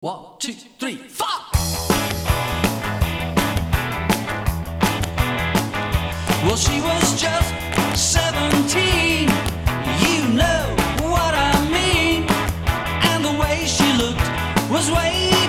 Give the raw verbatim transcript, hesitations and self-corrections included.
One, two, three, four! Well, she was just seventeen, you know what I mean. And the way she looked was way